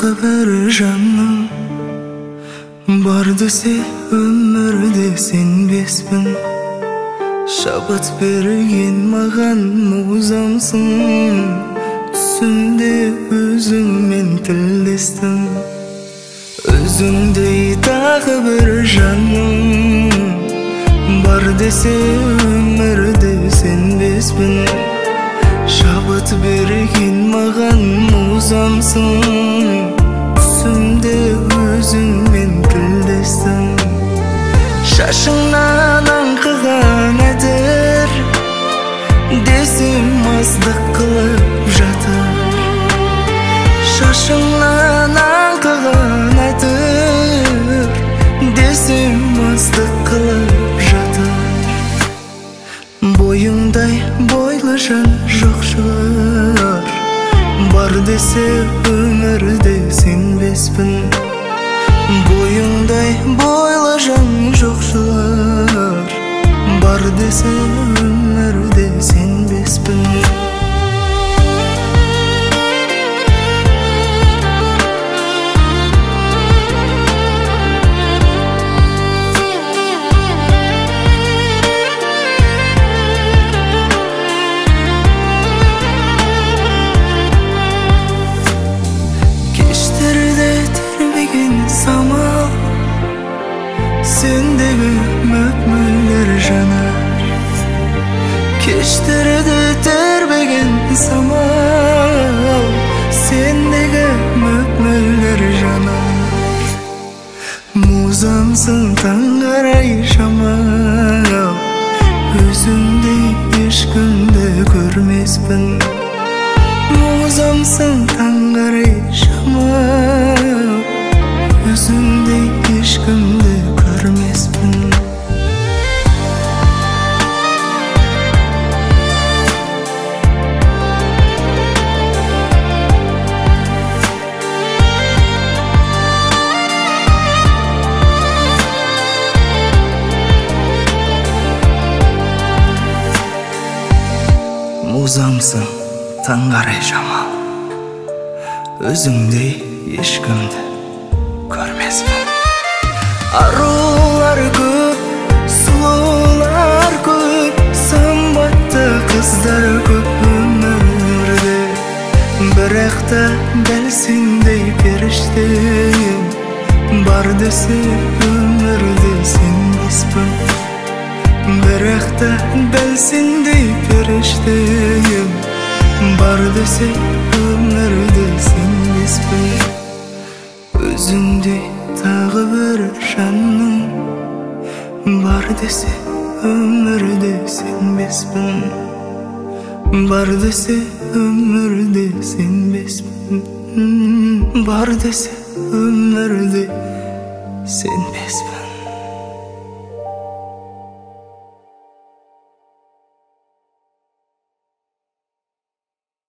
тағы бір жаным бар десе өмірде сенбеспін. Шабыт берген маған музамсың, түсімде өзіңмен тілдестім. Өзіңдей тағы бір жаным бар десе өмірде сенбеспін. Шабыт берген маған музамсың, түсімде өзіңмен тілдестім. Шашыңнан аңқыған әдір десем маздық қылып жатыр. Шашыңнан аңқыған әдір десем маздық қылып жатыр. Бойыңдай бойлы жан жоқ шығар, бар десе өмірде сенбеспін. Бойыңдай бойлы жан жоқ шығар, бар десе өмірде сенбеспін. Самал сендегі мөп-мөлдір жанар, кештерде тербеген самал сендегі мөп-мөлдір жанар. Музамсың таңғарай жамал, өзіңдей ешкімді көрмеспін. Музамсың таңғарай жамал, өзіңдей ешкімді көрмеспін. Музамсың таңғарай жамал, өзіңдей ешкімді көрмеспін. Арулар көп, сұлулар көп, сымбатты қыздар көп өмірде, бірақ та дәл сендей періште бар десе өмірде сенбеспін. Бірақ та дәл сендей періште бар десе өмірде сенбеспін. Өзіңдей тағы бір жаным бар десе өмірде сенбеспін. Бар десе өмірде сенбеспін. Бар десе өмірде сенбеспін.